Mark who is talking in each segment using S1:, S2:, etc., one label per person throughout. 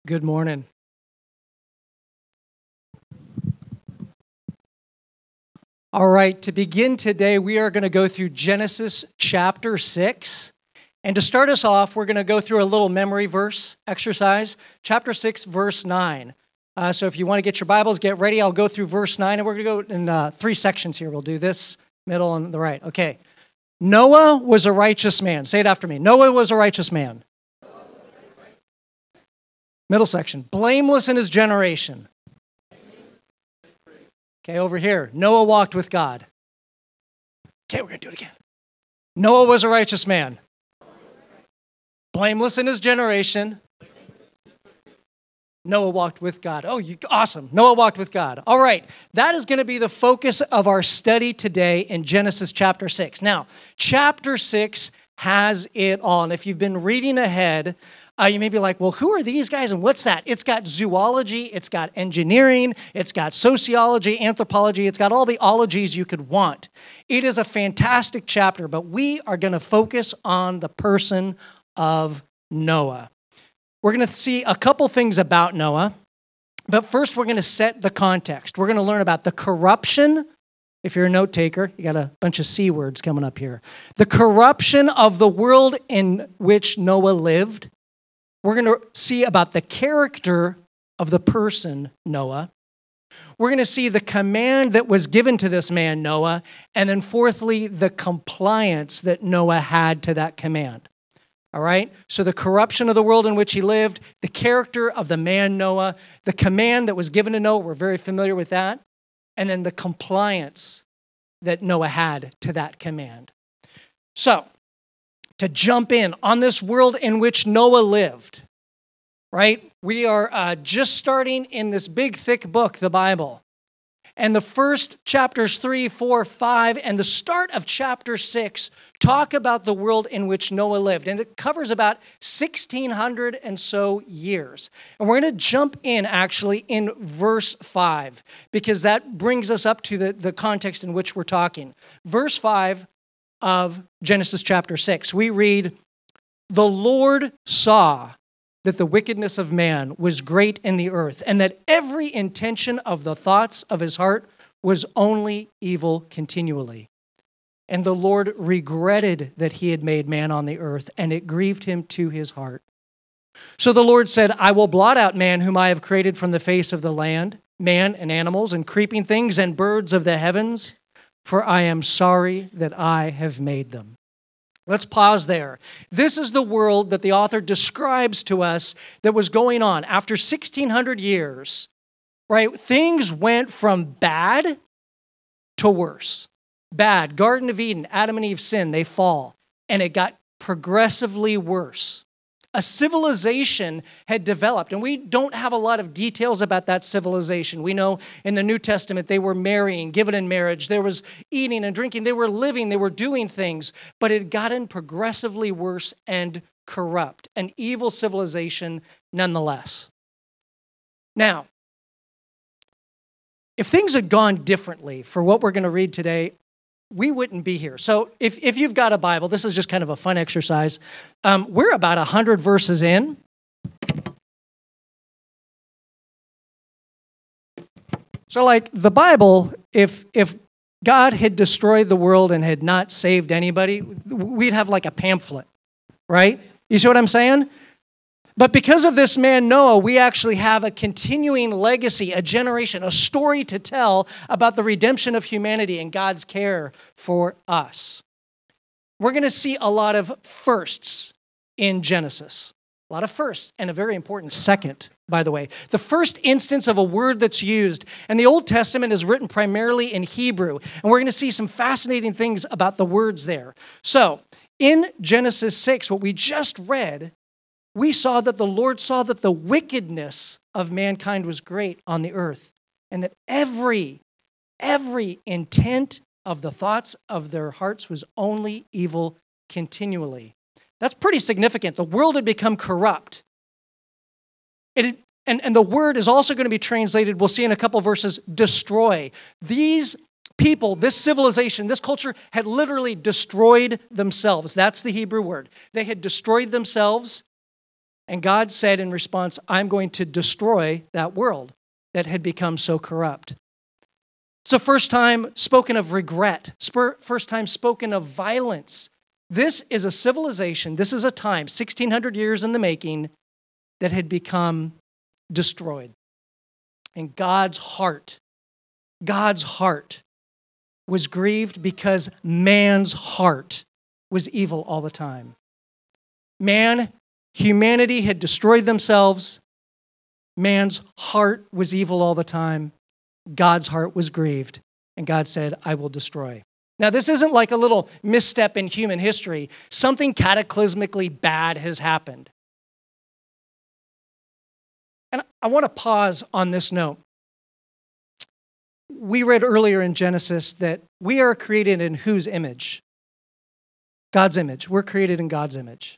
S1: Good morning. All right, to begin today, we are going to go through Genesis chapter 6. And to start us off, we're going to go through a little memory verse exercise, chapter 6, verse 9. So if you want to get your Bibles, get ready. I'll go through verse 9, and we're going to go in three sections here. We'll do this, middle, and the right. Okay. Noah was a righteous man. Say it after me. Noah was a righteous man. Middle section. Blameless in his generation. Okay, over here. Noah walked with God. Okay, we're going to do it again. Noah was a righteous man. Blameless in his generation. Noah walked with God. Oh, awesome. Noah walked with God. All right, that is going to be the focus of our study today in Genesis chapter 6. Now, chapter 6 has it all. And if you've been reading ahead, you may be like, well, who are these guys and what's that? It's got zoology, it's got engineering, it's got sociology, anthropology, it's got all the ologies you could want. It is a fantastic chapter, but we are going to focus on the person of Noah. We're going to see a couple things about Noah, but first we're going to set the context. We're going to learn about the corruption. If you're a note taker, you got a bunch of C words coming up here. The corruption of the world in which Noah lived. We're going to see about the character of the person, Noah. We're going to see the command that was given to this man, Noah. And then fourthly, the compliance that Noah had to that command. All right? So the corruption of the world in which he lived, the character of the man, Noah, the command that was given to Noah, we're very familiar with that. And then the compliance that Noah had to that command. So, to jump in on this world in which Noah lived, right? We are just starting in this big, thick book, the Bible. And the first chapters 3, 4, 5, and the start of chapter 6 talk about the world in which Noah lived. And it covers about 1,600 and so years. And we're going to jump in, actually, in verse 5, because that brings us up to the context in which we're talking. Verse 5 of Genesis chapter 6, we read, "The Lord saw that the wickedness of man was great in the earth, and that every intention of the thoughts of his heart was only evil continually. And the Lord regretted that he had made man on the earth, and it grieved him to his heart. So the Lord said, I will blot out man whom I have created from the face of the land, man and animals and creeping things and birds of the heavens, for I am sorry that I have made them." Let's pause there. This is the world that the author describes to us that was going on after 1,600 years, right? Things went from bad to worse. Bad, Garden of Eden, Adam and Eve sin, they fall, and it got progressively worse. A civilization had developed, and we don't have a lot of details about that civilization. We know in the New Testament they were marrying, given in marriage, there was eating and drinking, they were living, they were doing things, but it had gotten progressively worse and corrupt, an evil civilization nonetheless. Now, if things had gone differently for what we're going to read today, we wouldn't be here. So if you've got a Bible, this is just kind of a fun exercise. We're about 100 verses in. So like the Bible, if God had destroyed the world and had not saved anybody, we'd have like a pamphlet, right? You see what I'm saying? But because of this man Noah, we actually have a continuing legacy, a generation, a story to tell about the redemption of humanity and God's care for us. We're going to see a lot of firsts in Genesis. A lot of firsts, and a very important second, by the way. The first instance of a word that's used, and the Old Testament is written primarily in Hebrew, and we're going to see some fascinating things about the words there. So, in Genesis 6, what we just read, we saw that the Lord saw that the wickedness of mankind was great on the earth, and that every intent of the thoughts of their hearts was only evil continually. That's pretty significant. The world had become corrupt. And the word is also going to be translated, we'll see in a couple verses, destroy. These people, this civilization, this culture had literally destroyed themselves. That's the Hebrew word. They had destroyed themselves. And God said in response, I'm going to destroy that world that had become so corrupt. It's the first time spoken of regret, first time spoken of violence. This is a civilization, this is a time, 1,600 years in the making, that had become destroyed. And God's heart was grieved because man's heart was evil all the time. Humanity had destroyed themselves. Man's heart was evil all the time. God's heart was grieved, and God said, I will destroy. Now, this isn't like a little misstep in human history. Something cataclysmically bad has happened. And I want to pause on this note. We read earlier in Genesis that we are created in whose image? God's image. We're created in God's image.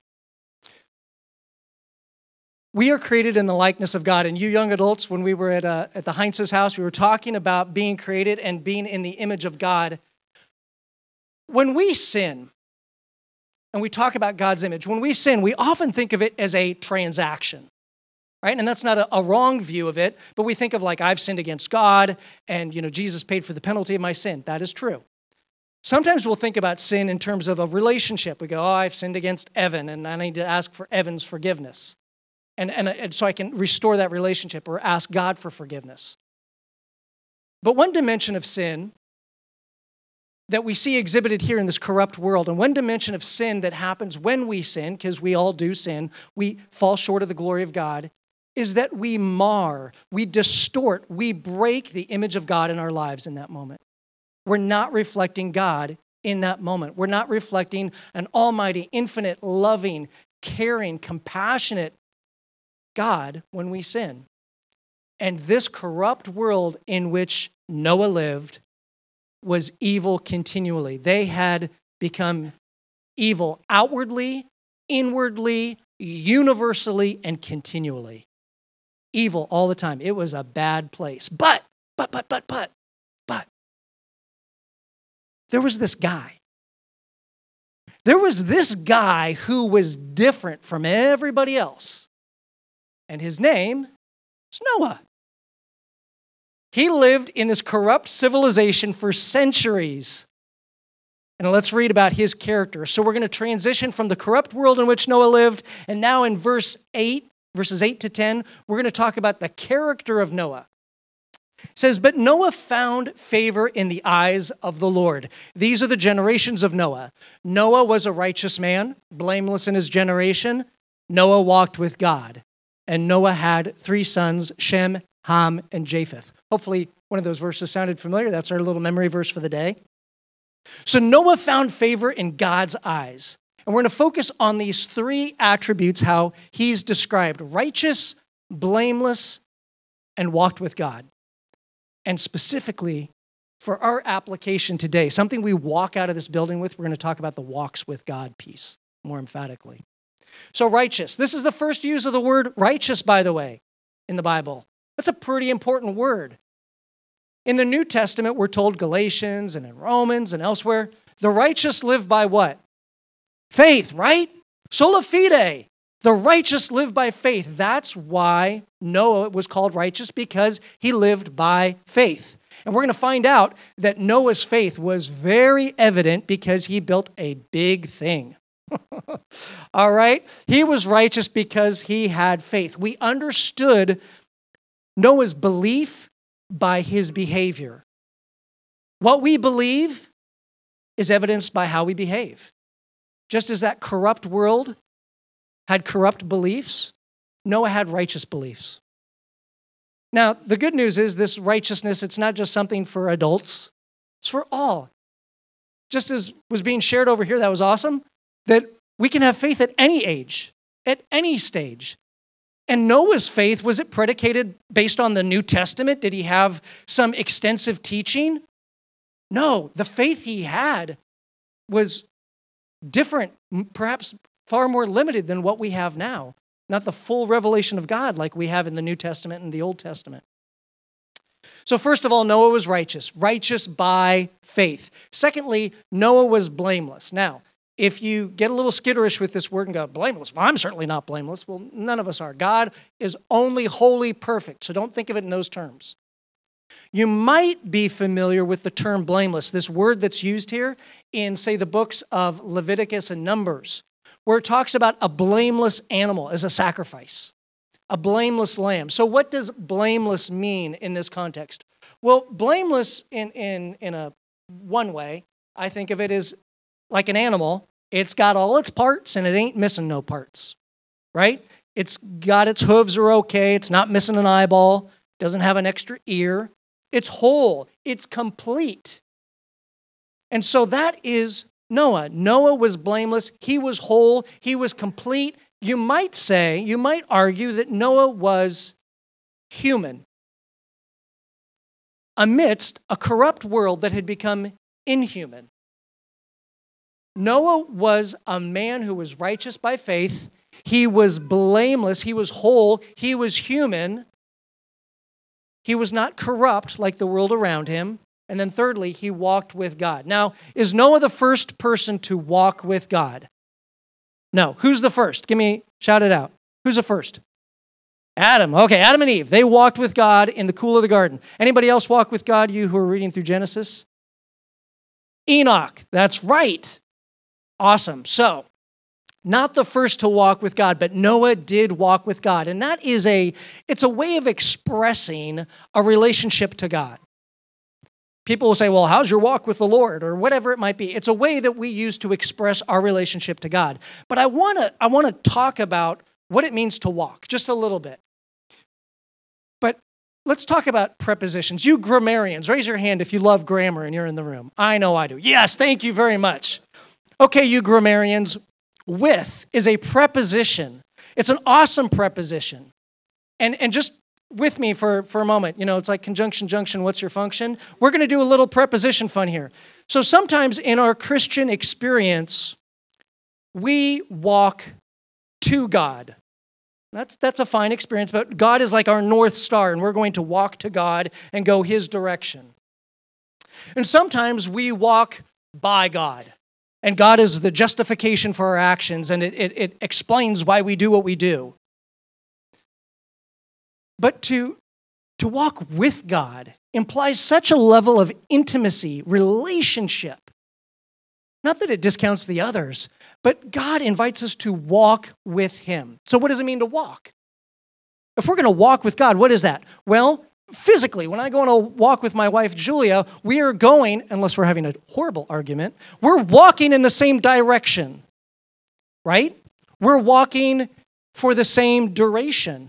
S1: We are created in the likeness of God. And you young adults, when we were at the Heinz's house, we were talking about being created and being in the image of God. When we sin, and we talk about God's image, when we sin, we often think of it as a transaction, right? And that's not a wrong view of it, but we think of like, I've sinned against God, and Jesus paid for the penalty of my sin. That is true. Sometimes we'll think about sin in terms of a relationship. We go, I've sinned against Evan, and I need to ask for Evan's forgiveness. And so I can restore that relationship or ask God for forgiveness. But one dimension of sin that we see exhibited here in this corrupt world, and one dimension of sin that happens when we sin, because we all do sin, we fall short of the glory of God, is that we mar, we distort, we break the image of God in our lives in that moment. We're not reflecting God in that moment. We're not reflecting an almighty, infinite, loving, caring, compassionate God when we sin. And this corrupt world in which Noah lived was evil continually. They had become evil outwardly, inwardly, universally, and continually. Evil all the time. It was a bad place. But, there was this guy. There was this guy who was different from everybody else. And his name is Noah. He lived in this corrupt civilization for centuries. And let's read about his character. So we're going to transition from the corrupt world in which Noah lived, and now in verses 8 to 10, we're going to talk about the character of Noah. It says, but Noah found favor in the eyes of the Lord. These are the generations of Noah. Noah was a righteous man, blameless in his generation. Noah walked with God. And Noah had 3 sons, Shem, Ham, and Japheth. Hopefully one of those verses sounded familiar. That's our little memory verse for the day. So Noah found favor in God's eyes. And we're going to focus on these 3 attributes, how he's described: righteous, blameless, and walked with God. And specifically for our application today, something we walk out of this building with, we're going to talk about the walks with God piece more emphatically. So righteous. This is the first use of the word righteous, by the way, in the Bible. That's a pretty important word. In the New Testament, we're told Galatians and in Romans and elsewhere, the righteous live by what? Faith, right? Sola fide. The righteous live by faith. That's why Noah was called righteous, because he lived by faith. And we're going to find out that Noah's faith was very evident because he built a big thing. All right? He was righteous because he had faith. We understood Noah's belief by his behavior. What we believe is evidenced by how we behave. Just as that corrupt world had corrupt beliefs, Noah had righteous beliefs. Now, the good news is this righteousness, it's not just something for adults, it's for all. Just as was being shared over here, that was awesome, that we can have faith at any age, at any stage. And Noah's faith, was it predicated based on the New Testament? Did he have some extensive teaching? No, the faith he had was different, perhaps far more limited than what we have now. Not the full revelation of God like we have in the New Testament and the Old Testament. So first of all, Noah was righteous by faith. Secondly, Noah was blameless. Now, if you get a little skitterish with this word and go, blameless, well, I'm certainly not blameless. Well, none of us are. God is only wholly perfect, so don't think of it in those terms. You might be familiar with the term blameless, this word that's used here in, say, the books of Leviticus and Numbers, where it talks about a blameless animal as a sacrifice, a blameless lamb. So what does blameless mean in this context? Well, blameless in a one way, I think of it as like an animal. It's got all its parts and it ain't missing no parts, right? It's got its hooves are okay. It's not missing an eyeball. Doesn't have an extra ear. It's whole. It's complete. And so that is Noah. Noah was blameless. He was whole. He was complete. You might argue that Noah was human amidst a corrupt world that had become inhuman. Noah was a man who was righteous by faith. He was blameless. He was whole. He was human. He was not corrupt like the world around him. And then thirdly, he walked with God. Now, is Noah the first person to walk with God? No. Who's the first? Shout it out. Who's the first? Adam. Okay, Adam and Eve. They walked with God in the cool of the garden. Anybody else walk with God, you who are reading through Genesis? Enoch. That's right. Awesome. So, not the first to walk with God, but Noah did walk with God. And that is it's a way of expressing a relationship to God. People will say, well, how's your walk with the Lord? Or whatever it might be. It's a way that we use to express our relationship to God. But I want to talk about what it means to walk, just a little bit. But let's talk about prepositions. You grammarians, raise your hand if you love grammar and you're in the room. I know I do. Yes, thank you very much. Okay, you grammarians, with is a preposition. It's an awesome preposition. And just with me for a moment, it's like conjunction, junction, what's your function? We're going to do a little preposition fun here. So sometimes in our Christian experience, we walk to God. That's a fine experience, but God is like our North Star, and we're going to walk to God and go His direction. And sometimes we walk by God. And God is the justification for our actions, and it explains why we do what we do. But to walk with God implies such a level of intimacy, relationship. Not that it discounts the others, but God invites us to walk with Him. So what does it mean to walk? If we're going to walk with God, what is that? Well, physically, when I go on a walk with my wife, Julia, we are going, unless we're having a horrible argument, we're walking in the same direction, right? We're walking for the same duration.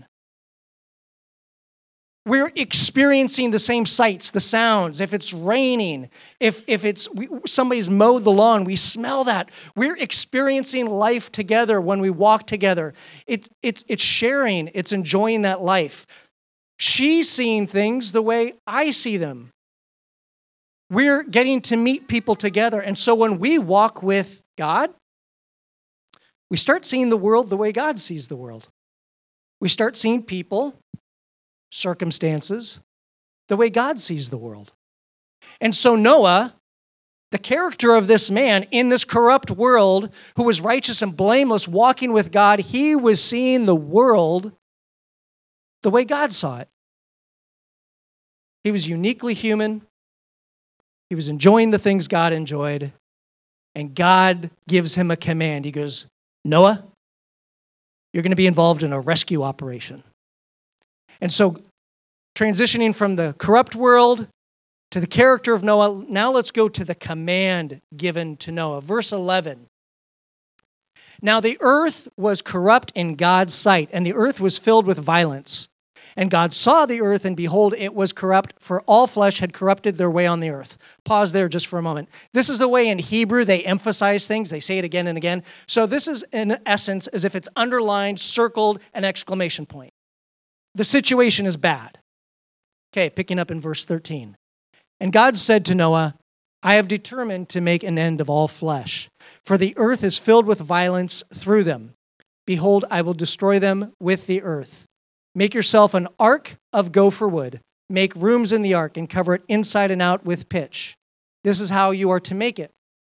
S1: We're experiencing the same sights, the sounds. If it's raining, if somebody's mowed the lawn, we smell that. We're experiencing life together when we walk together. It's sharing, it's enjoying that life. She's seeing things the way I see them. We're getting to meet people together. And so when we walk with God, we start seeing the world the way God sees the world. We start seeing people, circumstances, the way God sees the world. And so Noah, the character of this man in this corrupt world who was righteous and blameless, walking with God, he was seeing the world the way God saw it. He was uniquely human. He was enjoying the things God enjoyed. And God gives him a command. He goes, Noah, you're going to be involved in a rescue operation. And so, transitioning from the corrupt world to the character of Noah, now let's go to the command given to Noah. Verse 11. Now the earth was corrupt in God's sight, and the earth was filled with violence. And God saw the earth, and behold, it was corrupt, for all flesh had corrupted their way on the earth. Pause there just for a moment. This is the way in Hebrew they emphasize things. They say it again and again. So this is, in essence, as if it's underlined, circled, an exclamation point. The situation is bad. Okay, picking up in verse 13. And God said to Noah, I have determined to make an end of all flesh, for the earth is filled with violence through them. Behold, I will destroy them with the earth. Make yourself an ark of gopher wood. Make rooms in the ark and cover it inside and out with pitch. This is how you are to make it.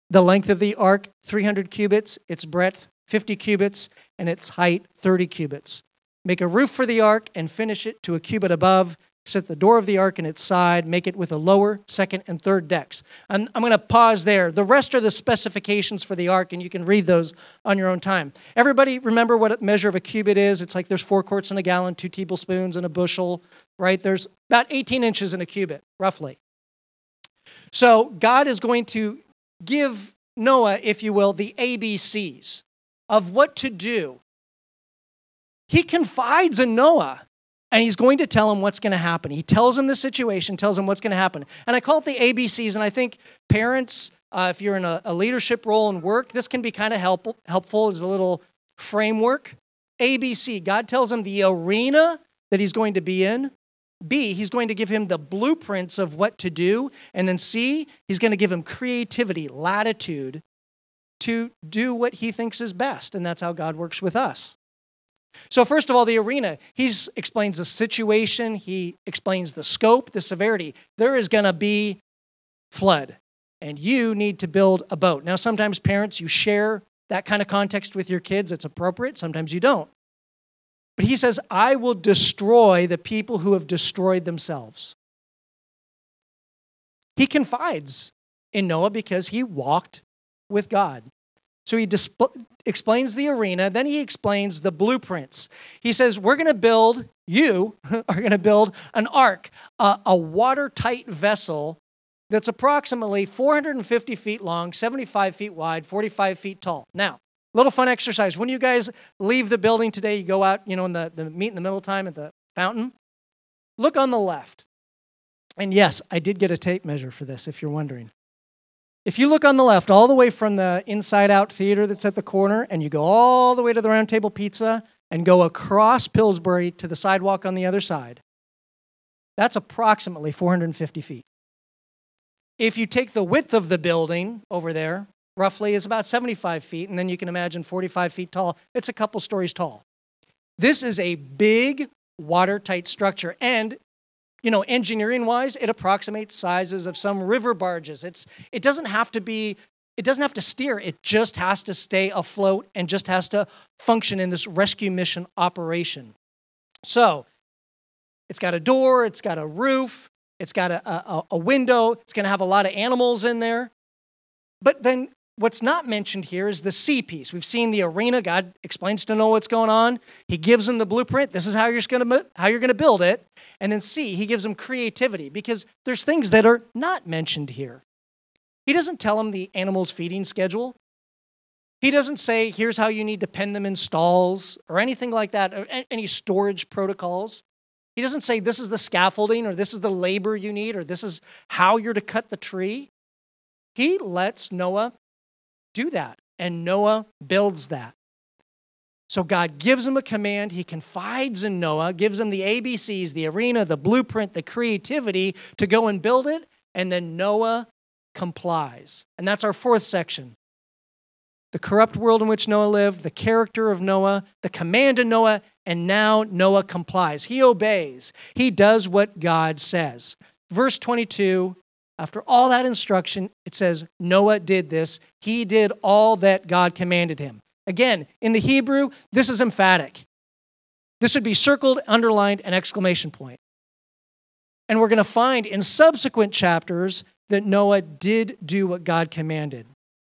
S1: The length of the ark, 300 cubits, its breadth, 50 cubits, and its height, 30 cubits. Make a roof for the ark and finish it to a cubit above. Set the door of the ark in its side. Make it with a lower, second, and third decks. I'm going to pause there. The rest are the specifications for the ark, and you can read those on your own time. Everybody remember what a measure of a cubit is? It's like there's 4 quarts in a gallon, 2 tablespoons in a bushel, right? There's about 18 inches in a cubit, roughly. So God is going to give Noah, if you will, the ABCs of what to do. He confides in Noah, and he's going to tell him what's going to happen. He tells him the situation, tells him what's going to happen. And I call it the ABCs, and I think parents, if you're in a leadership role in work, this can be kind of helpful as a little framework. ABC, God tells him the arena that he's going to be in. B, he's going to give him the blueprints of what to do. And then C, he's going to give him creativity, latitude to do what he thinks is best. And that's how God works with us. So first of all, the arena, he explains the situation. He explains the scope, the severity. There is going to be flood, and you need to build a boat. Now, sometimes parents, you share that kind of context with your kids. It's appropriate. Sometimes you don't. But he says, I will destroy the people who have destroyed themselves. He confides in Noah because he walked with God. So he explains the arena, then he explains the blueprints. He says, you are going to build an ark, a watertight vessel that's approximately 450 feet long, 75 feet wide, 45 feet tall. Now, little fun exercise. When you guys leave the building today, you go out, in the meet in the middle time at the fountain, look on the left. And yes, I did get a tape measure for this, if you're wondering. If you look on the left, all the way from the Inside Out Theater that's at the corner, and you go all the way to the Round Table Pizza and go across Pillsbury to the sidewalk on the other side, that's approximately 450 feet. If you take the width of the building over there, roughly is about 75 feet, and then you can imagine 45 feet tall. It's a couple stories tall. This is a big, watertight structure, and engineering-wise, it approximates sizes of some river barges. It doesn't have to steer. It just has to stay afloat and just has to function in this rescue mission operation. So it's got a door, it's got a roof, it's got a window, it's going to have a lot of animals in there. But then what's not mentioned here is the C piece. We've seen the arena. God explains to Noah what's going on. He gives him the blueprint. This is how you're going to build it. And then C, he gives him creativity because there's things that are not mentioned here. He doesn't tell him the animal's feeding schedule. He doesn't say, here's how you need to pen them in stalls or anything like that, or any storage protocols. He doesn't say this is the scaffolding or this is the labor you need or this is how you're to cut the tree. He lets Noah do that, and Noah builds that. So God gives him a command. He confides in Noah, gives him the ABCs, the arena, the blueprint, the creativity to go and build it, and then Noah complies. And that's our fourth section. The corrupt world in which Noah lived, the character of Noah, the command of Noah, and now Noah complies. He obeys. He does what God says. Verse 22, after all that instruction, it says, Noah did this. He did all that God commanded him. Again, in the Hebrew, this is emphatic. This would be circled, underlined, and exclamation point. And we're going to find in subsequent chapters that Noah did do what God commanded.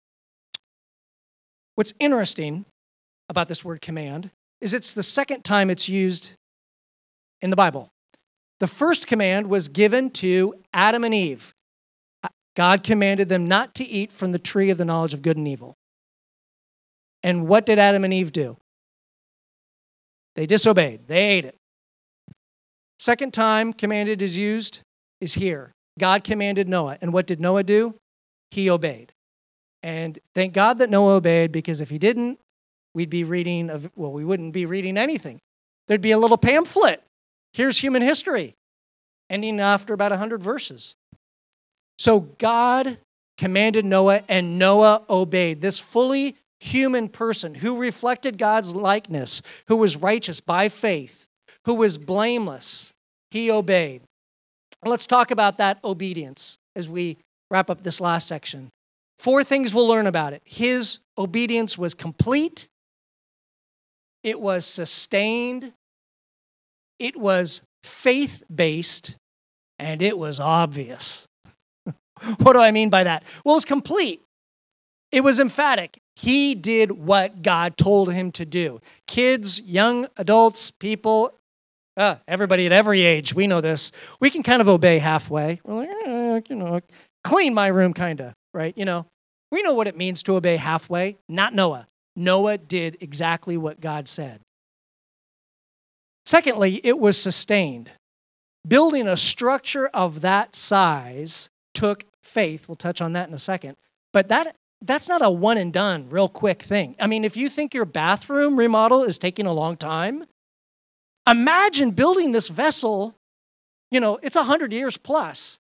S1: What's interesting about this word command is it's the second time it's used in the Bible. The first command was given to Adam and Eve. God commanded them not to eat from the tree of the knowledge of good and evil. And what did Adam and Eve do? They disobeyed. They ate it. Second time commanded is used is here. God commanded Noah. And what did Noah do? He obeyed. And thank God that Noah obeyed, because if he didn't, we wouldn't be reading anything. There'd be a little pamphlet. Here's human history, ending after about 100 verses. So God commanded Noah, and Noah obeyed. This fully human person who reflected God's likeness, who was righteous by faith, who was blameless, he obeyed. Let's talk about that obedience as we wrap up this last section. 4 things we'll learn about it. His obedience was complete, it was sustained, it was faith-based, and it was obvious. What do I mean by that? Well, it was complete. It was emphatic. He did what God told him to do. Kids, young adults, people, everybody at every age, we know this. We can kind of obey halfway. We're like, clean my room kind of, right? We know what it means to obey halfway. Not Noah. Noah did exactly what God said. Secondly, it was sustained. Building a structure of that size took faith. We'll touch on that in a second. But that's not a one and done, real quick thing. I mean, if you think your bathroom remodel is taking a long time, imagine building this vessel, it's 100 years plus.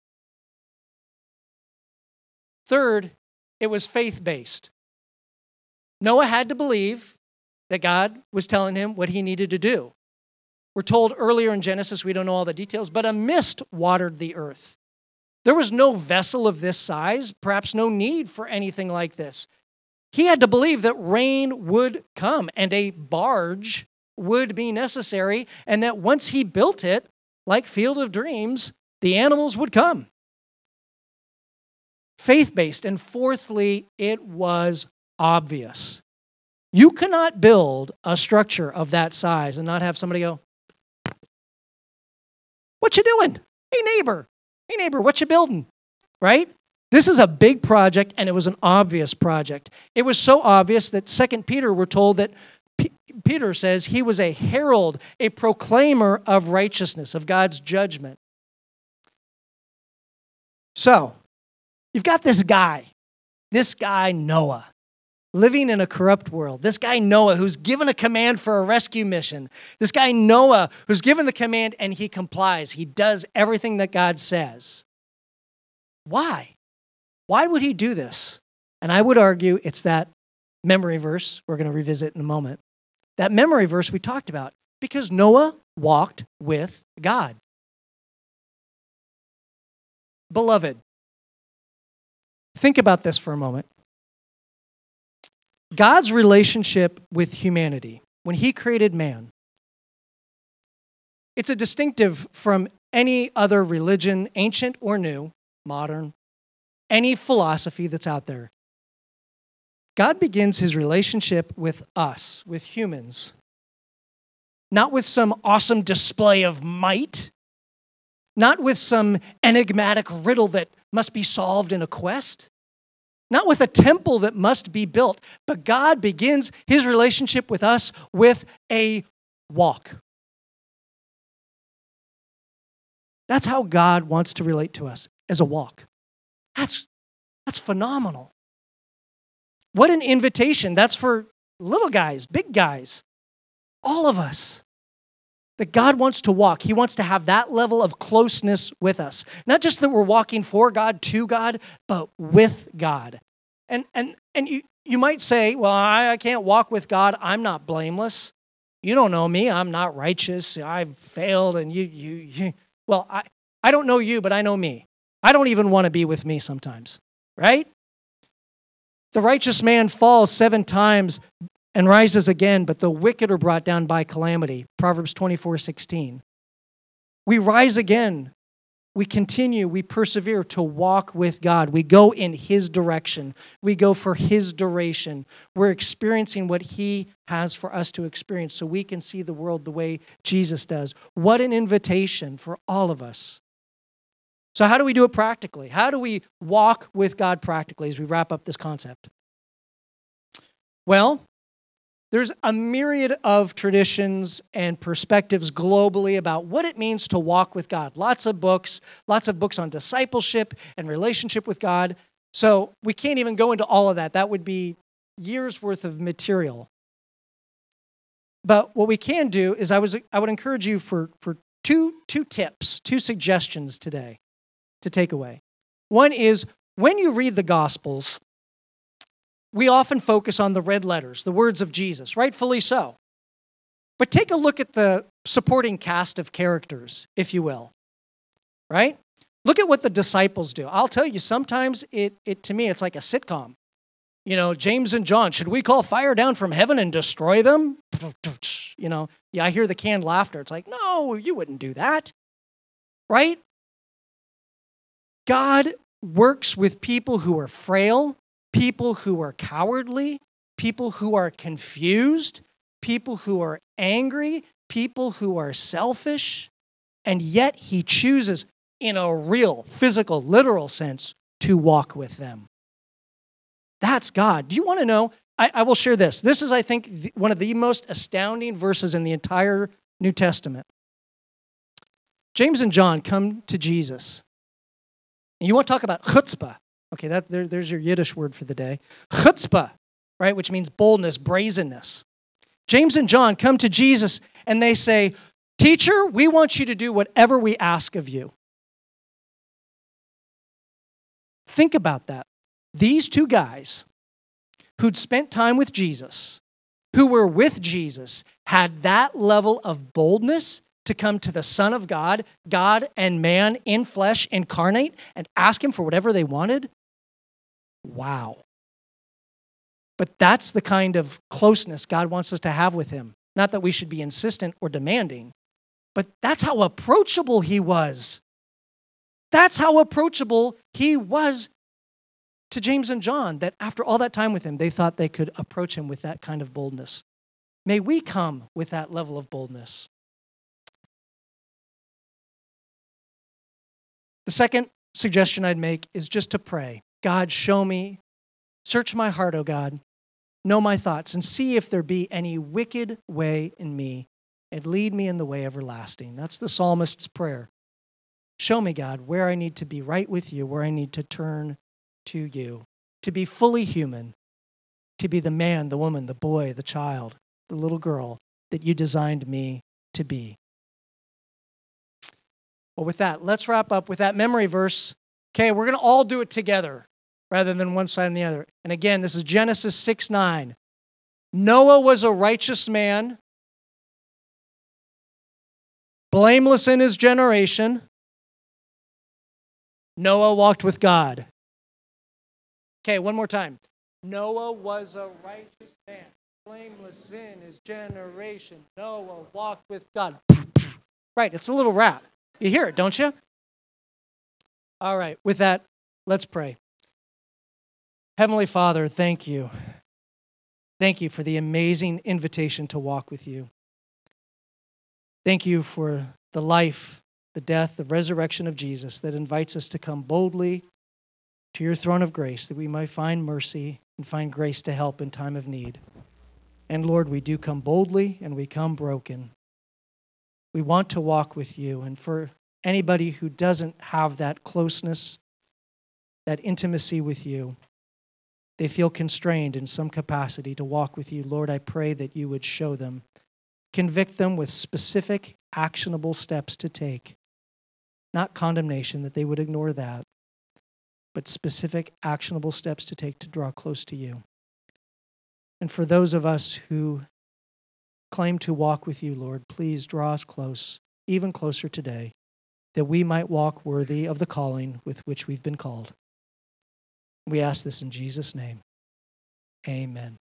S1: Third, it was faith-based. Noah had to believe that God was telling him what he needed to do. We're told earlier in Genesis, we don't know all the details, but a mist watered the earth. There was no vessel of this size, perhaps no need for anything like this. He had to believe that rain would come and a barge would be necessary, and that once he built it, like Field of Dreams, the animals would come. Faith-based. And fourthly, it was obvious. You cannot build a structure of that size and not have somebody go, "What you doing? Hey, neighbor, what you building?" Right? This is a big project, and it was an obvious project. It was so obvious that 2 Peter, we're told that Peter says he was a herald, a proclaimer of righteousness, of God's judgment. So, you've got this guy Noah, living in a corrupt world. This guy Noah who's given a command for a rescue mission. This guy Noah who's given the command and he complies. He does everything that God says. Why? Why would he do this? And I would argue it's that memory verse we're going to revisit in a moment. That memory verse we talked about. Because Noah walked with God. Beloved, think about this for a moment. God's relationship with humanity, when he created man, it's a distinctive from any other religion, ancient or new, modern, any philosophy that's out there. God begins his relationship with us, with humans, not with some awesome display of might, not with some enigmatic riddle that must be solved in a quest, not with a temple that must be built, but God begins his relationship with us with a walk. That's how God wants to relate to us, as a walk. That's phenomenal. What an invitation. That's for little guys, big guys, all of us. That God wants to walk. He wants to have that level of closeness with us. Not just that we're walking for God, to God, but with God. And you might say, well, I can't walk with God. I'm not blameless. You don't know me. I'm not righteous. I've failed. And well, I don't know you, but I know me. I don't even want to be with me sometimes, right? The righteous man falls 7 times and rises again, but the wicked are brought down by calamity. Proverbs 24:16. We rise again. We continue, we persevere to walk with God. We go in his direction. We go for his duration. We're experiencing what he has for us to experience so we can see the world the way Jesus does. What an invitation for all of us. So how do we do it practically? How do we walk with God practically as we wrap up this concept? Well, there's a myriad of traditions and perspectives globally about what it means to walk with God. Lots of books on discipleship and relationship with God. So we can't even go into all of that. That would be years worth of material. But what we can do is I would encourage you for two tips, 2 suggestions today to take away. One is when you read the Gospels, we often focus on the red letters, the words of Jesus, rightfully so. But take a look at the supporting cast of characters, if you will, right? Look at what the disciples do. I'll tell you, sometimes to me, it's like a sitcom. You know, James and John, should we call fire down from heaven and destroy them? You know, yeah, I hear the canned laughter. It's like, no, you wouldn't do that, right? God works with people who are frail, people who are cowardly, people who are confused, people who are angry, people who are selfish, and yet he chooses, in a real, physical, literal sense, to walk with them. That's God. Do you want to know? I will share this. This is, I think, one of the most astounding verses in the entire New Testament. James and John come to Jesus. And you want to talk about chutzpah. Okay, there's your Yiddish word for the day. Chutzpah, right, which means boldness, brazenness. James and John come to Jesus and they say, "Teacher, we want you to do whatever we ask of you." Think about that. These two guys who'd spent time with Jesus, who were with Jesus, had that level of boldness to come to the Son of God, God and man in flesh incarnate, and ask him for whatever they wanted. Wow. But that's the kind of closeness God wants us to have with him. Not that we should be insistent or demanding, but that's how approachable he was. That's how approachable he was to James and John, that after all that time with him, they thought they could approach him with that kind of boldness. May we come with that level of boldness. The second suggestion I'd make is just to pray. God, show me, search my heart, O God, know my thoughts, and see if there be any wicked way in me, and lead me in the way everlasting. That's the psalmist's prayer. Show me, God, where I need to be right with you, where I need to turn to you, to be fully human, to be the man, the woman, the boy, the child, the little girl that you designed me to be. Well, with that, let's wrap up with that memory verse. Okay, we're going to all do it together rather than one side and the other. And again, this is Genesis 6:9. Noah was a righteous man, blameless in his generation. Noah walked with God. Okay, one more time. Noah was a righteous man, blameless in his generation. Noah walked with God. Right, it's a little rap. You hear it, don't you? All right, with that, let's pray. Heavenly Father, thank you. Thank you for the amazing invitation to walk with you. Thank you for the life, the death, the resurrection of Jesus that invites us to come boldly to your throne of grace, that we might find mercy and find grace to help in time of need. And Lord, we do come boldly and we come broken. We want to walk with you. And for anybody who doesn't have that closeness, that intimacy with you, they feel constrained in some capacity to walk with you. Lord, I pray that you would show them, convict them with specific, actionable steps to take. Not condemnation, that they would ignore that, but specific, actionable steps to take to draw close to you. And for those of us who claim to walk with you, Lord, please draw us close, even closer today, that we might walk worthy of the calling with which we've been called. We ask this in Jesus' name. Amen.